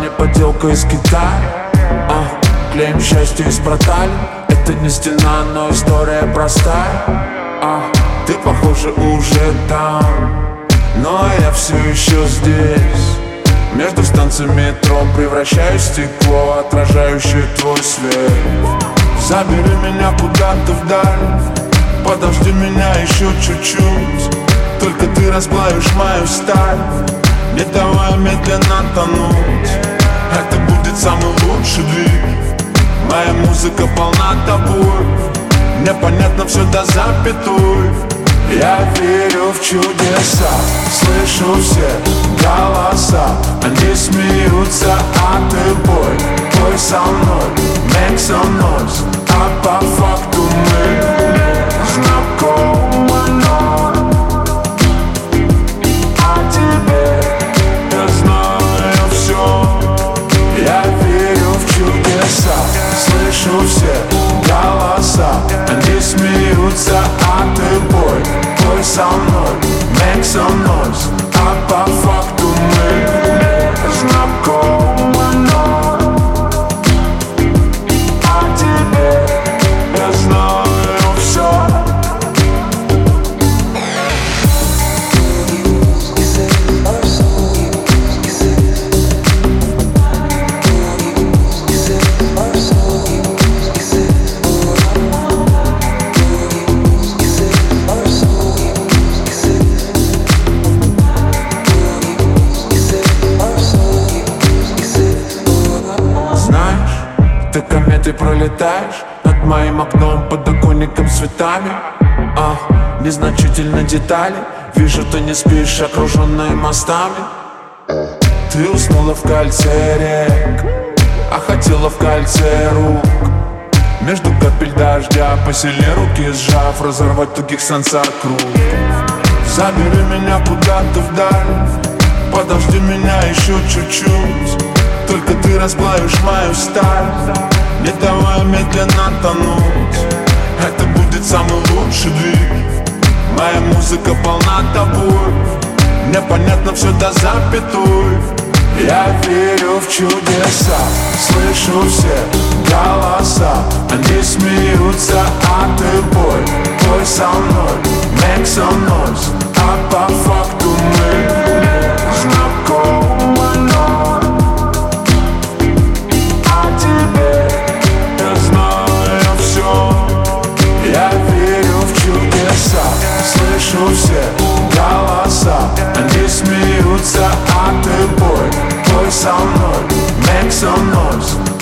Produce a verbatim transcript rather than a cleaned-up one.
не подделка из Китая. а, Клеим счастье из протали. Это не стена, но история простая. а, Ты, похоже, уже там, но я все еще здесь. Между станциями метро превращаюсь в стекло, отражающее твой свет. Забери меня куда-то вдаль, подожди меня еще чуть-чуть. Только ты расплавишь мою сталь, не давай медленно тонуть. Это будет самый лучший двиг. Моя музыка полна тобой, мне понятно все до запятой. Я верю в чудеса, слышу все голоса. Они смеются, а ты пой, пой со мной, make some noise. А по факту мы знакомы, но о тебе я знаю все. Я верю в чудеса, слышу все голоса. Они смеются, а ты пой, пой со мной, make some noise. А по факту мы знакомы, но о тебе я знаю все. Ты кометой пролетаешь над моим окном, подоконником с цветами. а, Незначительно детали. Вижу, ты не спишь, окруженная мостами. Ты уснула в кольце рек, а хотела в кольце рук. Между капель дождя посильнее руки сжав, разорвать тугих сансар круг. Забери меня куда-то вдаль, подожди меня еще чуть-чуть. Только ты расплавишь мою сталь, не давай медленно тонуть. Это будет самый лучший двиг. Моя музыка полна тобой, мне понятно все до запятой. Я верю в чудеса, слышу все голоса. Они смеются, а ты пой, пой со мной, make some noise. А по факту мы знакомы, но я верю в чудеса, слышу все голоса. Они смеются, а ты пой, пой со мной, make some noise.